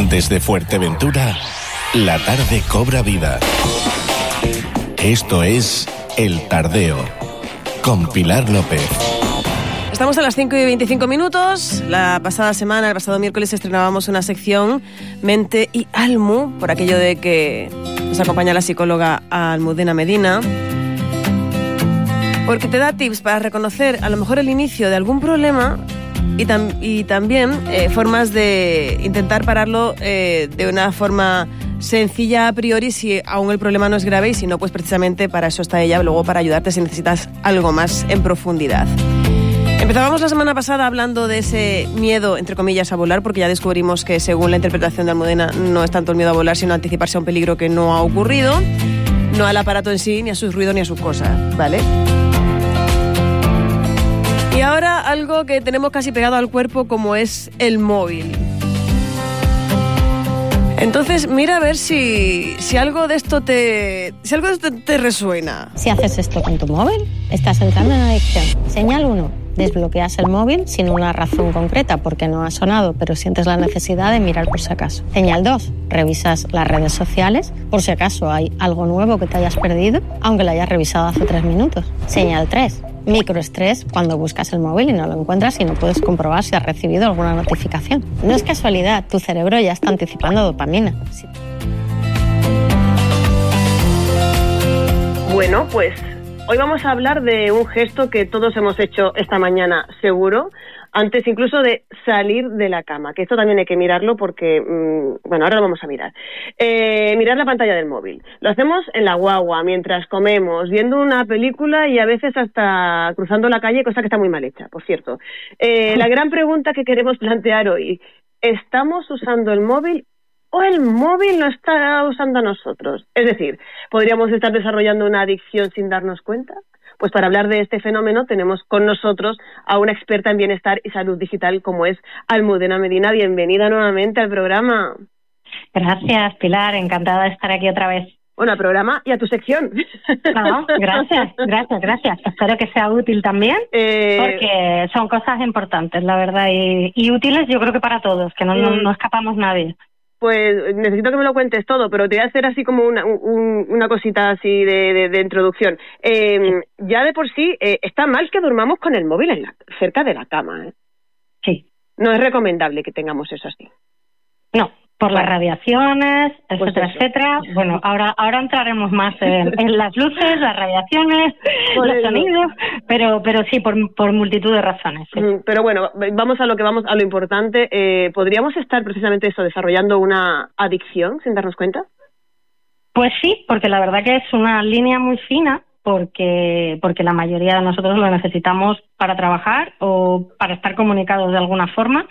Desde Fuerteventura, la tarde cobra vida. Esto es El Tardeo, con Pilar López. Estamos a las 5:25. La pasada semana, el pasado miércoles, estrenábamos una sección Mente y Almu, por aquello de que nos acompaña la psicóloga Almudena Medina, porque te da tips para reconocer a lo mejor el inicio de algún problema y también formas de intentar pararlo de una forma sencilla a priori si aún el problema no es grave, y si no, pues precisamente para eso está ella, luego para ayudarte si necesitas algo más en profundidad. Empezábamos la semana pasada hablando de ese miedo, entre comillas, a volar, porque ya descubrimos que según la interpretación de Almudena no es tanto el miedo a volar, sino anticiparse a un peligro que no ha ocurrido, no al aparato en sí, ni a sus ruidos, ni a sus cosas, ¿vale? Y ahora algo que tenemos casi pegado al cuerpo, como es el móvil. Entonces, mira a ver si algo de esto te resuena. Si haces esto con tu móvil, estás entrando en adicción. Señal 1. Desbloqueas el móvil sin una razón concreta, porque no ha sonado, pero sientes la necesidad de mirar por si acaso. Señal 2. Revisas las redes sociales por si acaso hay algo nuevo que te hayas perdido, aunque lo hayas revisado hace 3 minutos. Señal 3. Microestrés cuando buscas el móvil y no lo encuentras y no puedes comprobar si has recibido alguna notificación. No es casualidad, tu cerebro ya está anticipando dopamina. Sí. Bueno, pues hoy vamos a hablar de un gesto que todos hemos hecho esta mañana, seguro, antes incluso de salir de la cama, que esto también hay que mirarlo porque, ahora lo vamos a mirar. Mirar la pantalla del móvil. Lo hacemos en la guagua, mientras comemos, viendo una película y a veces hasta cruzando la calle, cosa que está muy mal hecha, por cierto. La gran pregunta que queremos plantear hoy: ¿estamos usando el móvil o el móvil lo está usando a nosotros? Es decir, ¿podríamos estar desarrollando una adicción sin darnos cuenta? Pues para hablar de este fenómeno tenemos con nosotros a una experta en bienestar y salud digital como es Almudena Medina. Bienvenida nuevamente al programa. Gracias, Pilar, encantada de estar aquí otra vez. Bueno, al programa y a tu sección. No, gracias. Espero que sea útil también, porque son cosas importantes, la verdad, y útiles yo creo que para todos, que no escapamos nadie. Pues necesito que me lo cuentes todo, pero te voy a hacer así como una cosita así de introducción. Ya de por sí está mal que durmamos con el móvil cerca de la cama, ¿eh? Sí. No es recomendable que tengamos eso así. No, por las radiaciones, etcétera. Bueno, ahora entraremos más en las luces, las radiaciones, los sonidos, pero sí, por multitud de razones. Sí. Pero bueno, vamos a lo importante. ¿Podríamos estar precisamente desarrollando una adicción sin darnos cuenta? Pues sí, porque la verdad que es una línea muy fina, porque la mayoría de nosotros lo necesitamos para trabajar o para estar comunicados de alguna forma.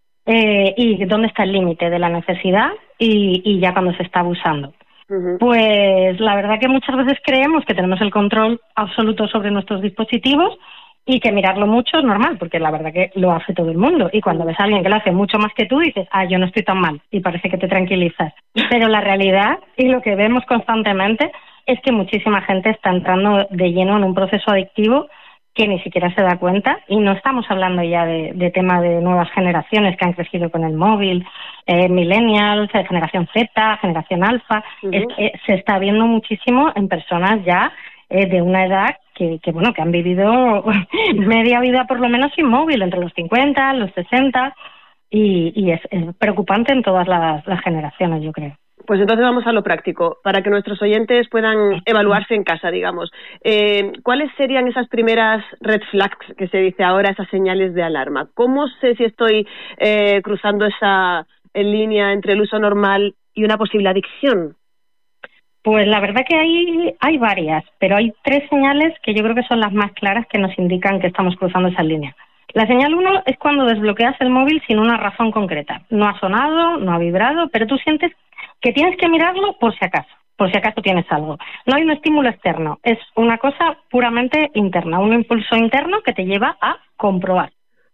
¿Y dónde está el límite de la necesidad y ya cuando se está abusando? Uh-huh. Pues la verdad que muchas veces creemos que tenemos el control absoluto sobre nuestros dispositivos y que mirarlo mucho es normal, porque la verdad que lo hace todo el mundo, y cuando ves a alguien que lo hace mucho más que tú dices, yo no estoy tan mal, y parece que te tranquilizas. Pero la realidad, y lo que vemos constantemente, es que muchísima gente está entrando de lleno en un proceso adictivo que ni siquiera se da cuenta, y no estamos hablando ya de tema de nuevas generaciones que han crecido con el móvil, millennials, generación Z, generación alfa. Uh-huh. Es que se está viendo muchísimo en personas ya de una edad que han vivido media vida por lo menos sin móvil, entre los 50, los 60, y es preocupante en todas las generaciones, yo creo. Pues entonces vamos a lo práctico, para que nuestros oyentes puedan evaluarse en casa, digamos. ¿Cuáles serían esas primeras red flags que se dice ahora, esas señales de alarma? ¿Cómo sé si estoy cruzando esa línea entre el uso normal y una posible adicción? Pues la verdad que hay varias, pero hay 3 señales que yo creo que son las más claras que nos indican que estamos cruzando esa línea. La señal 1 es cuando desbloqueas el móvil sin una razón concreta. No ha sonado, no ha vibrado, pero tú sientes que tienes que mirarlo por si acaso tienes algo. No hay un estímulo externo, es una cosa puramente interna, un impulso interno que te lleva a comprobar.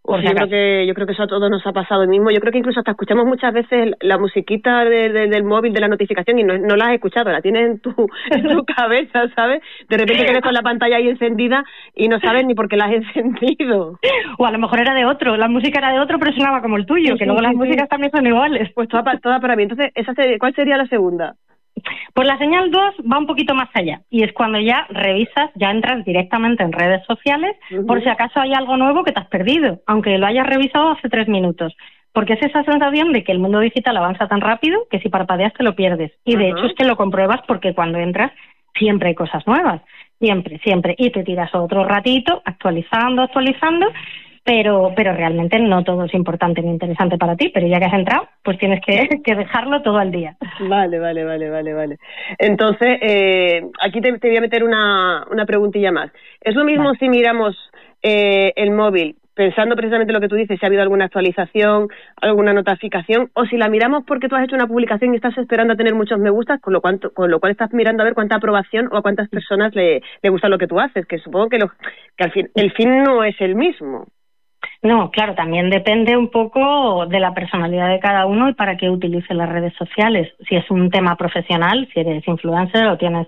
Yo creo que eso a todos nos ha pasado el mismo. Yo creo que incluso hasta escuchamos muchas veces la musiquita del móvil, de la notificación, y no la has escuchado, la tienes en tu cabeza, ¿sabes? De repente tienes con la pantalla ahí encendida y no sabes ni por qué la has encendido. O a lo mejor era de otro, la música era de otro, pero sonaba como el tuyo, que luego las músicas también son iguales. Pues toda para mí. Entonces, ¿cuál sería la segunda? Pues la señal 2 va un poquito más allá, y es cuando ya revisas, ya entras directamente en redes sociales, por si acaso hay algo nuevo que te has perdido, aunque lo hayas revisado hace 3 minutos. Porque es esa sensación de que el mundo digital avanza tan rápido que si parpadeas te lo pierdes. Y de hecho es que lo compruebas porque cuando entras siempre hay cosas nuevas, siempre. Y te tiras otro ratito actualizando, pero realmente no todo es importante ni interesante para ti, pero ya que has entrado, pues tienes que dejarlo todo al día. Vale. Entonces, aquí te voy a meter una preguntilla más. ¿Es lo mismo si miramos el móvil pensando precisamente lo que tú dices, si ha habido alguna actualización, alguna notificación, o si la miramos porque tú has hecho una publicación y estás esperando a tener muchos me gustas, con lo cual estás mirando a ver cuánta aprobación o a cuántas personas le gusta lo que tú haces, que supongo que al fin el fin no es el mismo? No, claro, también depende un poco de la personalidad de cada uno y para qué utilice las redes sociales. Si es un tema profesional, si eres influencer o tienes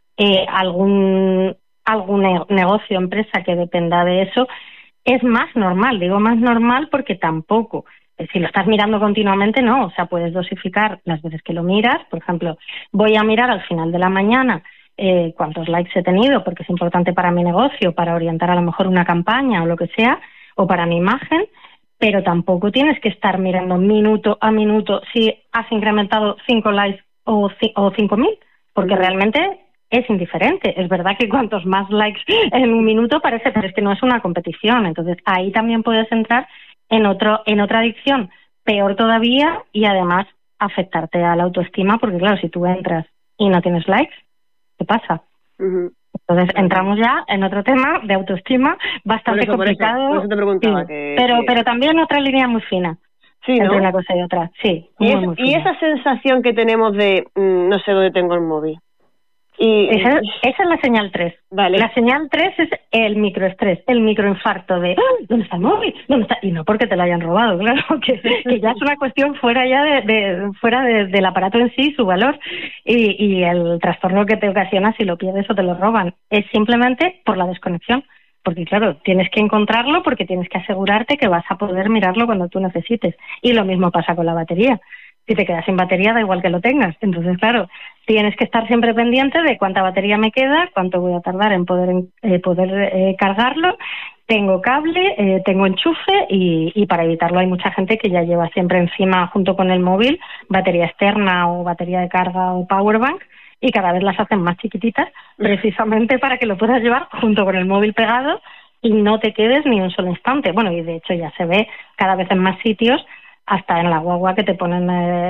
algún negocio, empresa que dependa de eso, es más normal. Digo más normal porque tampoco, si lo estás mirando continuamente, no. O sea, puedes dosificar las veces que lo miras. Por ejemplo, voy a mirar al final de la mañana cuántos likes he tenido porque es importante para mi negocio, para orientar a lo mejor una campaña o lo que sea, o para mi imagen, pero tampoco tienes que estar mirando minuto a minuto si has incrementado 5 likes o 5.000, porque realmente es indiferente. Es verdad que cuantos más likes en un minuto parece, pero es que no es una competición. Entonces ahí también puedes entrar en otra adicción peor todavía y además afectarte a la autoestima, porque claro, si tú entras y no tienes likes, ¿qué pasa? Entonces entramos ya en otro tema de autoestima bastante complicado. Por eso te preguntaba pero también otra línea muy fina. Sí, entre ¿no? una cosa y otra. Sí. Y esa sensación que tenemos de no sé dónde tengo el móvil. Esa es la señal 3. Vale. La señal 3 es el microestrés, el microinfarto de ¿dónde está el móvil? ¿Dónde está? Y no porque te lo hayan robado, claro, que ya es una cuestión fuera ya fuera del aparato en sí, su valor y el trastorno que te ocasiona si lo pierdes o te lo roban. Es simplemente por la desconexión. Porque claro, tienes que encontrarlo porque tienes que asegurarte que vas a poder mirarlo cuando tú necesites. Y lo mismo pasa con la batería. Si te quedas sin batería, da igual que lo tengas. Entonces, claro, tienes que estar siempre pendiente de cuánta batería me queda, cuánto voy a tardar en poder cargarlo. Tengo cable, tengo enchufe y para evitarlo hay mucha gente que ya lleva siempre encima, junto con el móvil, batería externa o batería de carga o powerbank, y cada vez las hacen más chiquititas, precisamente para que lo puedas llevar junto con el móvil pegado y no te quedes ni un solo instante. Bueno, y de hecho ya se ve cada vez en más sitios, hasta en la guagua, que te ponen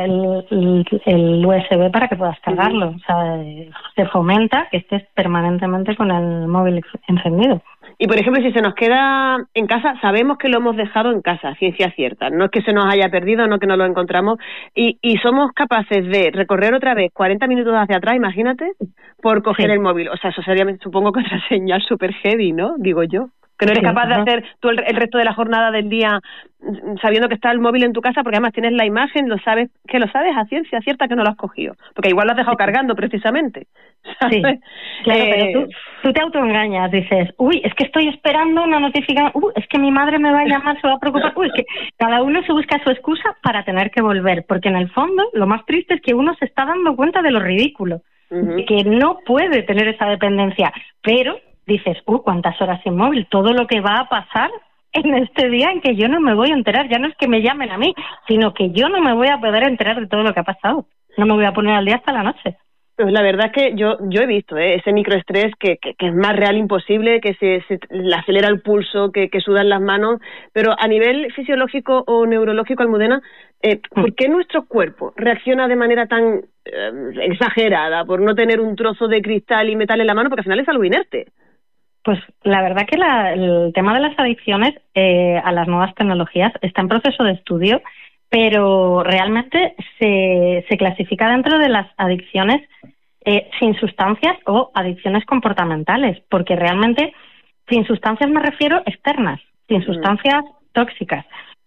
el USB para que puedas cargarlo. O sea, se fomenta que estés permanentemente con el móvil encendido. Y, por ejemplo, si se nos queda en casa, sabemos que lo hemos dejado en casa, ciencia cierta. No es que se nos haya perdido, no que no lo encontramos. Y somos capaces de recorrer otra vez 40 minutos hacia atrás, imagínate, por coger el móvil. O sea, eso sería, supongo que otra señal súper heavy, ¿no? Digo yo. Que no eres capaz de hacer tú el resto de la jornada del día sabiendo que está el móvil en tu casa, porque además tienes la imagen, lo sabes a ciencia cierta que no lo has cogido. Porque igual lo has dejado cargando, precisamente. ¿Sabes? Sí, claro, pero tú te autoengañas, dices, uy, es que estoy esperando una notificación, es que mi madre me va a llamar, se va a preocupar, es que cada uno se busca su excusa para tener que volver, porque en el fondo lo más triste es que uno se está dando cuenta de lo ridículo, de que no puede tener esa dependencia, pero dices, cuántas horas sin móvil, todo lo que va a pasar en este día en que yo no me voy a enterar, ya no es que me llamen a mí, sino que yo no me voy a poder enterar de todo lo que ha pasado, no me voy a poner al día hasta la noche. Pues la verdad es que yo he visto ese microestrés que es más real imposible, que se le acelera el pulso, que sudan las manos, pero a nivel fisiológico o neurológico, Almudena, ¿por qué nuestro cuerpo reacciona de manera tan exagerada por no tener un trozo de cristal y metal en la mano? Porque al final es algo inerte. Pues la verdad que el tema de las adicciones a las nuevas tecnologías está en proceso de estudio, pero realmente se clasifica dentro de las adicciones sin sustancias o adicciones comportamentales, porque realmente sin sustancias me refiero externas, sin sustancias tóxicas,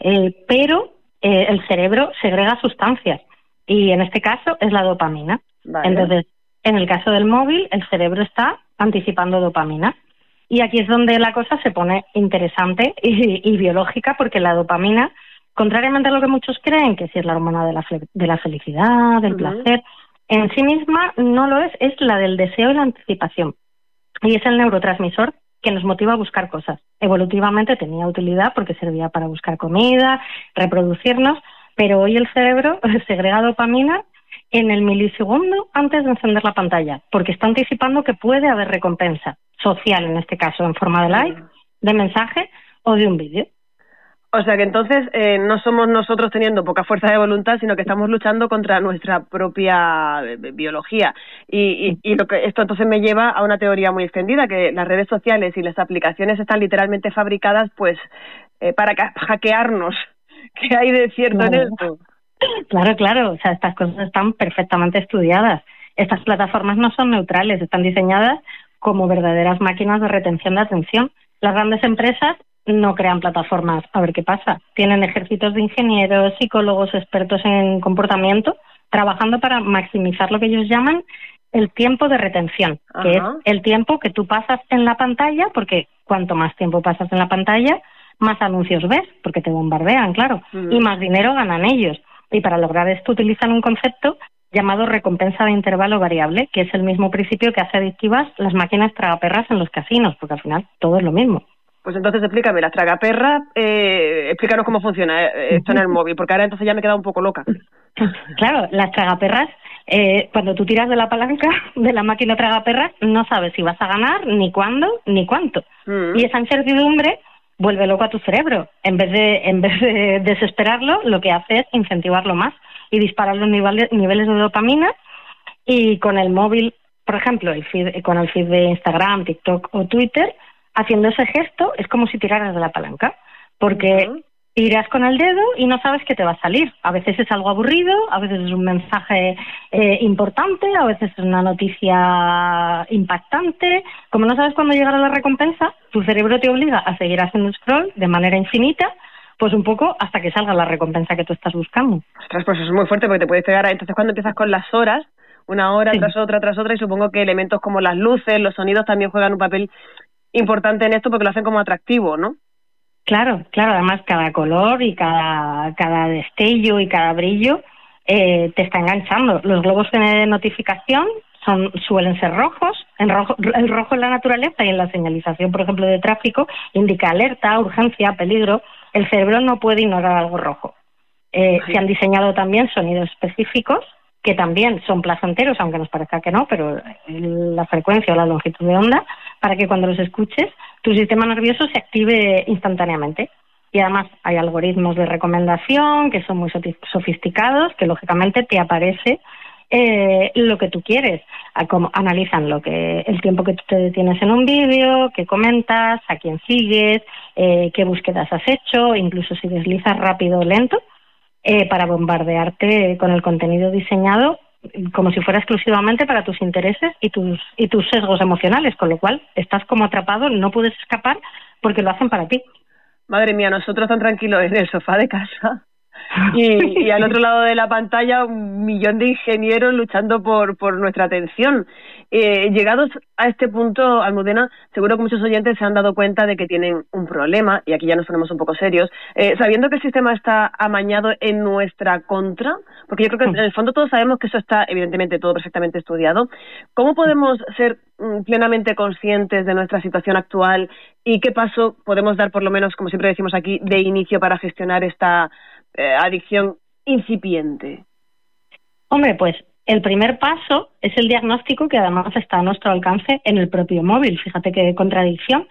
pero el cerebro segrega sustancias y en este caso es la dopamina. Vale. Entonces, en el caso del móvil, el cerebro está anticipando dopamina. Y aquí es donde la cosa se pone interesante y biológica, porque la dopamina, contrariamente a lo que muchos creen, que sí es la hormona de la felicidad, del placer, en sí misma no lo es la del deseo y la anticipación. Y es el neurotransmisor que nos motiva a buscar cosas. Evolutivamente tenía utilidad porque servía para buscar comida, reproducirnos, pero hoy el cerebro segrega dopamina en el milisegundo antes de encender la pantalla, porque está anticipando que puede haber recompensa social, en este caso, en forma de like, de mensaje o de un vídeo. O sea que entonces no somos nosotros teniendo poca fuerza de voluntad, sino que estamos luchando contra nuestra propia biología. Y esto entonces me lleva a una teoría muy extendida, que las redes sociales y las aplicaciones están literalmente fabricadas pues para hackearnos. ¿Qué hay de cierto en esto? Claro. O sea, estas cosas están perfectamente estudiadas. Estas plataformas no son neutrales, están diseñadas como verdaderas máquinas de retención de atención. Las grandes empresas no crean plataformas a ver qué pasa. Tienen ejércitos de ingenieros, psicólogos, expertos en comportamiento, trabajando para maximizar lo que ellos llaman el tiempo de retención, que es el tiempo que tú pasas en la pantalla, porque cuanto más tiempo pasas en la pantalla, más anuncios ves, porque te bombardean, claro, y más dinero ganan ellos. Y para lograr esto utilizan un concepto llamado recompensa de intervalo variable, que es el mismo principio que hace adictivas las máquinas tragaperras en los casinos, porque al final todo es lo mismo. Pues entonces explícame, las tragaperras, explícanos cómo funciona esto en el móvil, porque ahora entonces ya me he quedado un poco loca. Claro, las tragaperras, cuando tú tiras de la palanca de la máquina tragaperras, no sabes si vas a ganar, ni cuándo, ni cuánto. Y esa incertidumbre vuelve loco a tu cerebro. En vez de desesperarlo, lo que hace es incentivarlo más y disparar los niveles de dopamina. Y con el móvil, por ejemplo, con el feed de Instagram, TikTok o Twitter, haciendo ese gesto es como si tiraras de la palanca, porque tiras con el dedo y no sabes qué te va a salir. A veces es algo aburrido, a veces es un mensaje importante, a veces es una noticia impactante. Como no sabes cuándo llegará la recompensa, tu cerebro te obliga a seguir haciendo scroll de manera infinita, pues un poco hasta que salga la recompensa que tú estás buscando. Ostras, pues eso es muy fuerte porque te puedes pegar. Entonces cuando empiezas con las horas, una hora tras otra, y supongo que elementos como las luces, los sonidos también juegan un papel importante en esto porque lo hacen como atractivo, ¿no? Claro, además cada color y cada destello y cada brillo te está enganchando. Los globos de notificación suelen ser rojos. El rojo en la naturaleza y en la señalización, por ejemplo, de tráfico, indica alerta, urgencia, peligro. El cerebro no puede ignorar algo rojo. Se han diseñado también sonidos específicos que también son placenteros, aunque nos parezca que no, pero la frecuencia o la longitud de onda, para que cuando los escuches tu sistema nervioso se active instantáneamente. Y además hay algoritmos de recomendación que son muy sofisticados, que lógicamente te aparece lo que tú quieres. Analizan el tiempo que tú te detienes en un vídeo, qué comentas, a quién sigues, qué búsquedas has hecho, incluso si deslizas rápido o lento, para bombardearte con el contenido diseñado como si fuera exclusivamente para tus intereses y tus sesgos emocionales, con lo cual estás como atrapado, no puedes escapar porque lo hacen para ti. Madre mía, nosotros tan tranquilos en el sofá de casa y al otro lado de la pantalla 1 millón de ingenieros luchando por nuestra atención. Llegados a este punto, Almudena, seguro que muchos oyentes se han dado cuenta de que tienen un problema, y aquí ya nos ponemos un poco serios, sabiendo que el sistema está amañado en nuestra contra, porque yo creo que en el fondo todos sabemos que eso está evidentemente todo perfectamente estudiado. ¿Cómo podemos ser plenamente conscientes de nuestra situación actual y qué paso podemos dar, por lo menos, como siempre decimos aquí, de inicio para gestionar esta adicción incipiente? Hombre, pues el primer paso es el diagnóstico, que además está a nuestro alcance en el propio móvil. Fíjate qué contradicción.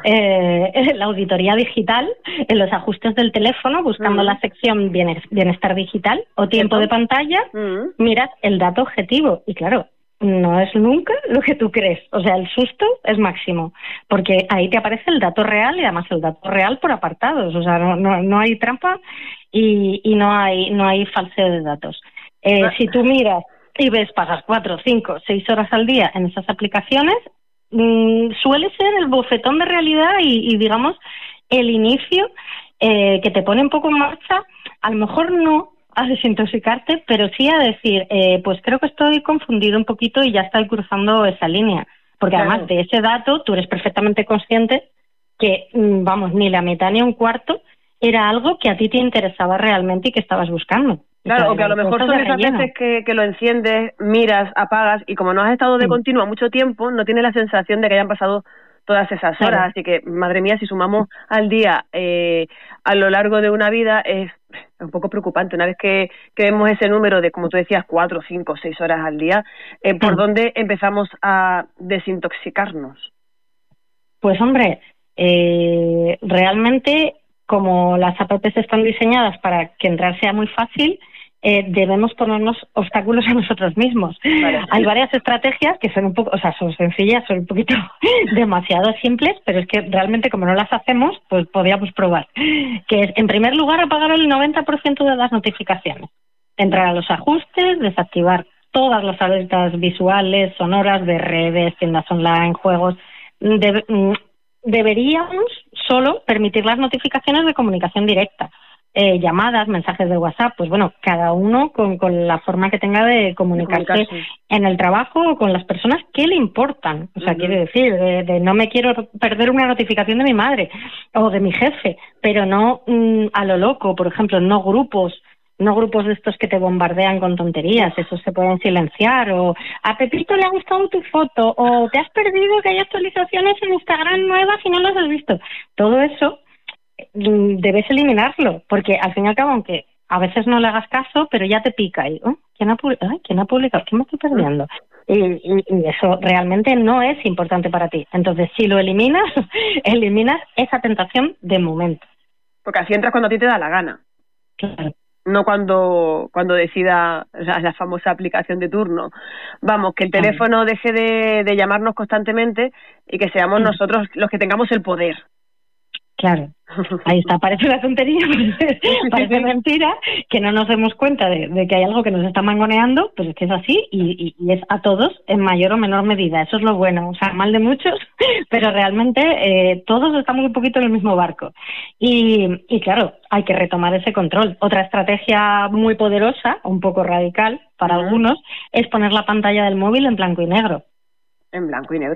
La auditoría digital, en los ajustes del teléfono, buscando la sección bienestar digital o tiempo de pantalla, miras el dato objetivo. Y claro, no es nunca lo que tú crees. O sea, el susto es máximo, porque ahí te aparece el dato real, y además el dato real por apartados. O sea, no hay trampa y no hay falseo de datos. Si tú miras y pasas 4, 5, 6 horas al día en esas aplicaciones, suele ser el bofetón de realidad y digamos, el inicio que te pone un poco en marcha, a lo mejor no a desintoxicarte, pero sí a decir, pues creo que estoy confundido un poquito y ya estoy cruzando esa línea. Porque además de ese dato, tú eres perfectamente consciente que, vamos, ni la mitad ni un cuarto era algo que a ti te interesaba realmente y que estabas buscando. Claro, o que a lo mejor son esas veces que lo enciendes, miras, apagas, y como no has estado de continuo mucho tiempo, no tienes la sensación de que hayan pasado todas esas horas. Claro. Así que, madre mía, si sumamos al día a lo largo de una vida, es un poco preocupante. Una vez que vemos ese número de, como tú decías, 4, 5, 6 horas al día, ¿por dónde empezamos a desintoxicarnos? Pues hombre, realmente, como las apps están diseñadas para que entrar sea muy fácil, debemos ponernos obstáculos a nosotros mismos. Vale. Hay varias estrategias que son un poco, o sea, son sencillas, son un poquito demasiado simples, pero es que realmente como no las hacemos, pues podríamos probar. Que es, en primer lugar, apagar el 90% de las notificaciones. Entrar a los ajustes, desactivar todas las alertas visuales, sonoras, de redes, tiendas online, juegos. Deberíamos solo permitir las notificaciones de comunicación directa. Llamadas, mensajes de WhatsApp, pues bueno, cada uno con la forma que tenga de comunicarse en el trabajo o con las personas que le importan. O sea, quiere decir, de no me quiero perder una notificación de mi madre o de mi jefe, pero no a lo loco, por ejemplo, no grupos de estos que te bombardean con tonterías, esos se pueden silenciar, o a Pepito le ha gustado tu foto, o te has perdido que hay actualizaciones en Instagram nuevas y no las has visto. Todo eso debes eliminarlo, porque al fin y al cabo, aunque a veces no le hagas caso, pero ya te pica y ¿quién ha publicado? ¿Qué me estoy perdiendo? Y eso realmente no es importante para ti. Entonces, si lo eliminas esa tentación de momento. Porque así entras cuando a ti te da la gana. Claro. No cuando decida la famosa aplicación de turno. Vamos, que el teléfono deje de llamarnos constantemente y que seamos nosotros los que tengamos el poder. Claro, ahí está, parece una tontería, parece mentira, que no nos demos cuenta de que hay algo que nos está mangoneando, pues es que es así y es a todos en mayor o menor medida, eso es lo bueno, o sea, mal de muchos, pero realmente todos estamos un poquito en el mismo barco y claro, hay que retomar ese control. Otra estrategia muy poderosa, un poco radical para algunos, es poner la pantalla del móvil en blanco y negro. ¿En blanco y negro?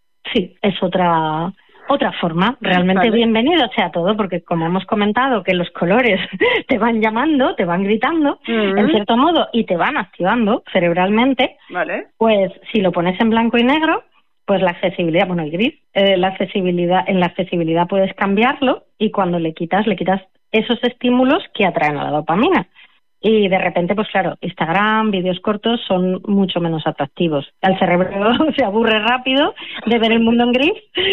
Es otra forma, realmente bienvenido sea todo, porque como hemos comentado que los colores te van llamando, te van gritando, en cierto modo, y te van activando cerebralmente, pues si lo pones en blanco y negro, pues la accesibilidad, el gris, en la accesibilidad puedes cambiarlo y cuando le quitas esos estímulos que atraen a la dopamina. Y de repente, pues claro, Instagram, vídeos cortos son mucho menos atractivos. El cerebro se aburre rápido de ver el mundo en gris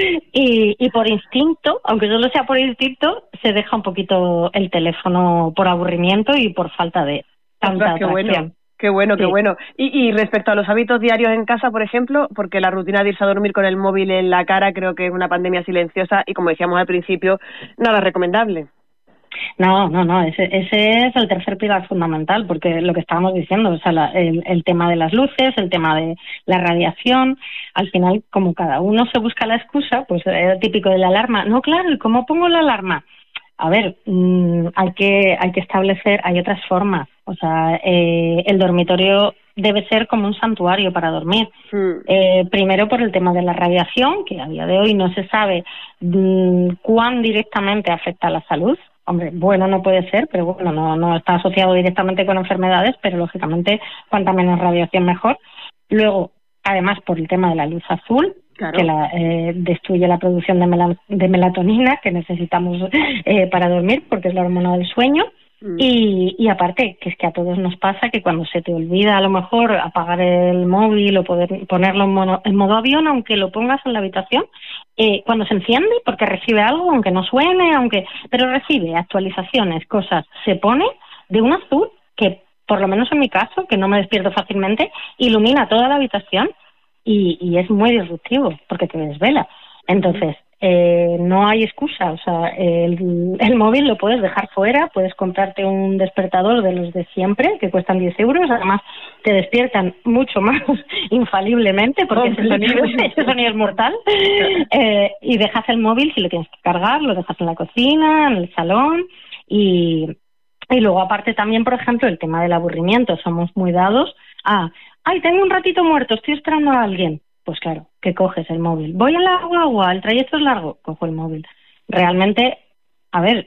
y por instinto, aunque solo sea por instinto, se deja un poquito el teléfono por aburrimiento y por falta de tanta atracción. Qué bueno. Y respecto a los hábitos diarios en casa, por ejemplo, porque la rutina de irse a dormir con el móvil en la cara creo que es una pandemia silenciosa y, como decíamos al principio, nada recomendable. No, ese es el tercer pilar fundamental, porque lo que estábamos diciendo, o sea, el tema de las luces, el tema de la radiación, al final, como cada uno se busca la excusa, pues es típico de la alarma. No, claro, ¿y cómo pongo la alarma? A ver, hay que establecer, hay otras formas, o sea, el dormitorio debe ser como un santuario para dormir. Primero por el tema de la radiación, que a día de hoy no se sabe cuán directamente afecta a la salud. Hombre, bueno no puede ser, pero bueno, no está asociado directamente con enfermedades, pero lógicamente cuanta menos radiación mejor. Luego, además por el tema de la luz azul, que destruye la producción de melatonina que necesitamos para dormir, porque es la hormona del sueño. Y aparte, que es que a todos nos pasa que cuando se te olvida a lo mejor apagar el móvil o poder ponerlo en modo avión, aunque lo pongas en la habitación, cuando se enciende, porque recibe algo, aunque no suene, pero recibe actualizaciones, cosas, se pone de un azul que, por lo menos en mi caso, que no me despierto fácilmente, ilumina toda la habitación y es muy disruptivo, porque te desvela. Entonces, no hay excusa, o sea, el móvil lo puedes dejar fuera, puedes comprarte un despertador de los de siempre, que cuestan 10 euros, además te despiertan mucho más infaliblemente, porque ese sonido es mortal, y dejas el móvil, si lo tienes que cargar, lo dejas en la cocina, en el salón, y luego aparte también, por ejemplo, el tema del aburrimiento, somos muy dados a, tengo un ratito muerto, estoy esperando a alguien. Pues claro, que coges el móvil. Voy a la guagua, el trayecto es largo, cojo el móvil. Realmente, a ver,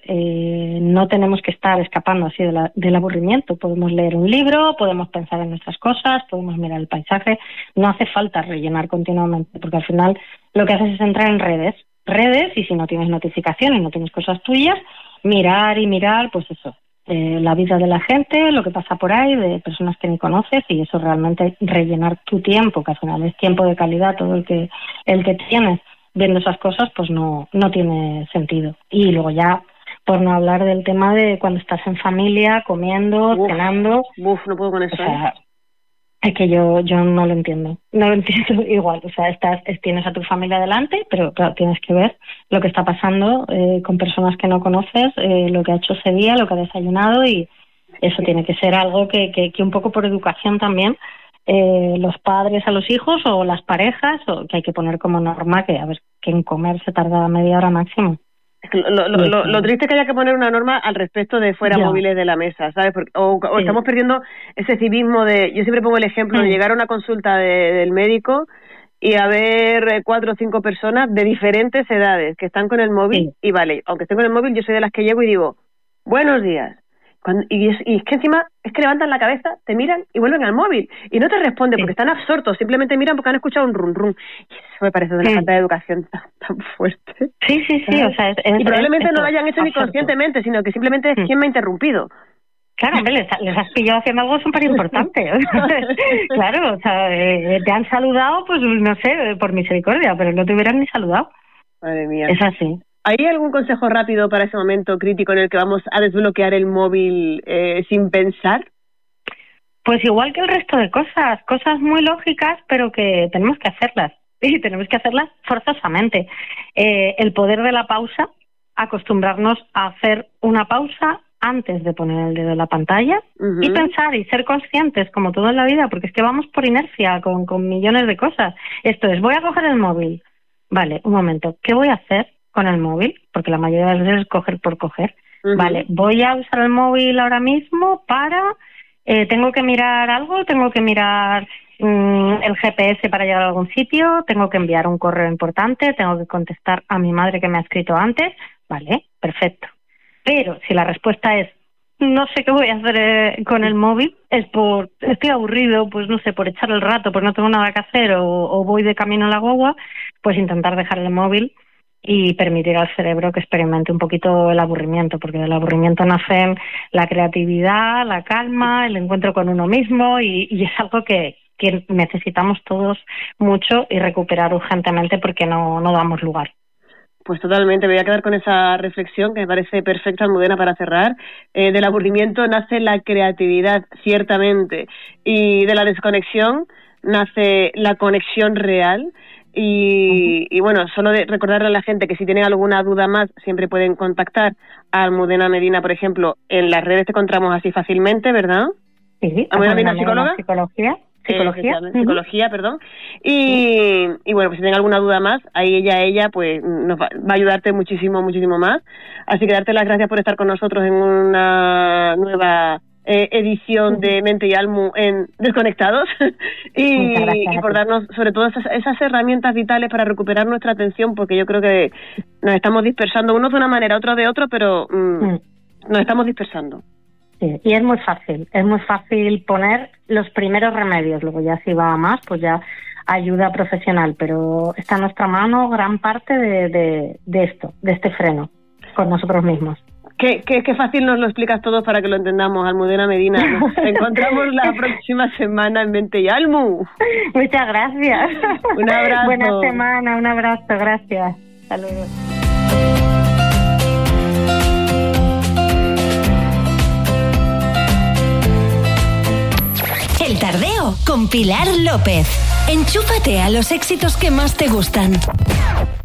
no tenemos que estar escapando así del aburrimiento. Podemos leer un libro, podemos pensar en nuestras cosas, podemos mirar el paisaje. No hace falta rellenar continuamente, porque al final lo que haces es entrar en redes, y si no tienes notificaciones, no tienes cosas tuyas, mirar, pues eso. La vida de la gente, lo que pasa por ahí, de personas que ni conoces, y eso realmente rellenar tu tiempo, que al final es tiempo de calidad todo el que tienes viendo esas cosas, pues no tiene sentido. Y luego ya, por no hablar del tema de cuando estás en familia, comiendo, cenando. No puedo con eso. O sea, es que yo no lo entiendo. No lo entiendo igual. O sea, tienes a tu familia delante, pero claro, tienes que ver lo que está pasando con personas que no conoces, lo que ha hecho ese día, lo que ha desayunado, y eso tiene que ser algo que un poco por educación también, los padres a los hijos o las parejas, o que hay que poner como norma que, a ver, que en comer se tarda media hora máximo. Es que lo triste es que haya que poner una norma al respecto de fuera móviles de la mesa, ¿sabes? O estamos perdiendo ese civismo de... Yo siempre pongo el ejemplo de llegar a una consulta del médico y haber 4 o 5 personas de diferentes edades que están con el móvil, y vale, aunque estén con el móvil, yo soy de las que llego y digo, buenos días. Y es que encima es que levantan la cabeza, te miran y vuelven al móvil y no te responden porque están absortos, simplemente miran porque han escuchado un rum rum. Y eso me parece una falta de educación tan fuerte. Sí, o sea, y probablemente no lo hayan hecho ni conscientemente, sino que simplemente es quién me ha interrumpido. Claro, hombre, les has pillado haciendo algo súper importante. Claro, o sea, te han saludado, pues no sé, por misericordia, pero no te hubieran ni saludado. Madre mía. Es así. ¿Hay algún consejo rápido para ese momento crítico en el que vamos a desbloquear el móvil sin pensar? Pues igual que el resto de cosas muy lógicas, pero que tenemos que hacerlas, y tenemos que hacerlas forzosamente. El poder de la pausa, acostumbrarnos a hacer una pausa antes de poner el dedo en la pantalla, y pensar y ser conscientes, como todo en la vida, porque es que vamos por inercia con millones de cosas. Esto es, voy a coger el móvil. Vale, un momento, ¿qué voy a hacer con el móvil? Porque la mayoría de las veces es coger por coger. Vale, voy a usar el móvil ahora mismo para... tengo que mirar algo, tengo que mirar el GPS para llegar a algún sitio, tengo que enviar un correo importante, tengo que contestar a mi madre que me ha escrito antes. Vale, perfecto. Pero si la respuesta es no sé qué voy a hacer con el móvil, estoy aburrido, pues no sé, por echar el rato, pues no tengo nada que hacer, o voy de camino a la guagua, pues intentar dejar el móvil y permitir al cerebro que experimente un poquito el aburrimiento, porque del aburrimiento nacen la creatividad, la calma, el encuentro con uno mismo, y es algo que necesitamos todos mucho y recuperar urgentemente porque no damos lugar. Pues totalmente, me voy a quedar con esa reflexión que me parece perfecta, Almudena, para cerrar. Del aburrimiento nace la creatividad, ciertamente, y de la desconexión nace la conexión real. Y bueno, solo de recordarle a la gente que si tienen alguna duda más, siempre pueden contactar a Almudena Medina, por ejemplo. En las redes te encontramos así fácilmente, ¿verdad? Sí, Almudena Medina, psicóloga. Psicología, perdón. Y bueno, pues si tienen alguna duda más, ahí ella pues nos va a ayudarte muchísimo más. Así que darte las gracias por estar con nosotros en una nueva edición de Mente y Almu en Desconectados y por darnos sobre todo esas herramientas vitales para recuperar nuestra atención, porque yo creo que nos estamos dispersando, unos de una manera, otros de otro, pero nos estamos dispersando. Sí, y es muy fácil poner los primeros remedios, luego ya si va a más, pues ya ayuda profesional, pero está en nuestra mano gran parte de este freno con nosotros mismos. Qué fácil nos lo explicas todo para que lo entendamos, Almudena Medina. Nos encontramos la próxima semana en Mente y Almu. Muchas gracias. Un abrazo. Buena semana, un abrazo, gracias. Saludos. El Tardeo con Pilar López. Enchúfate a los éxitos que más te gustan.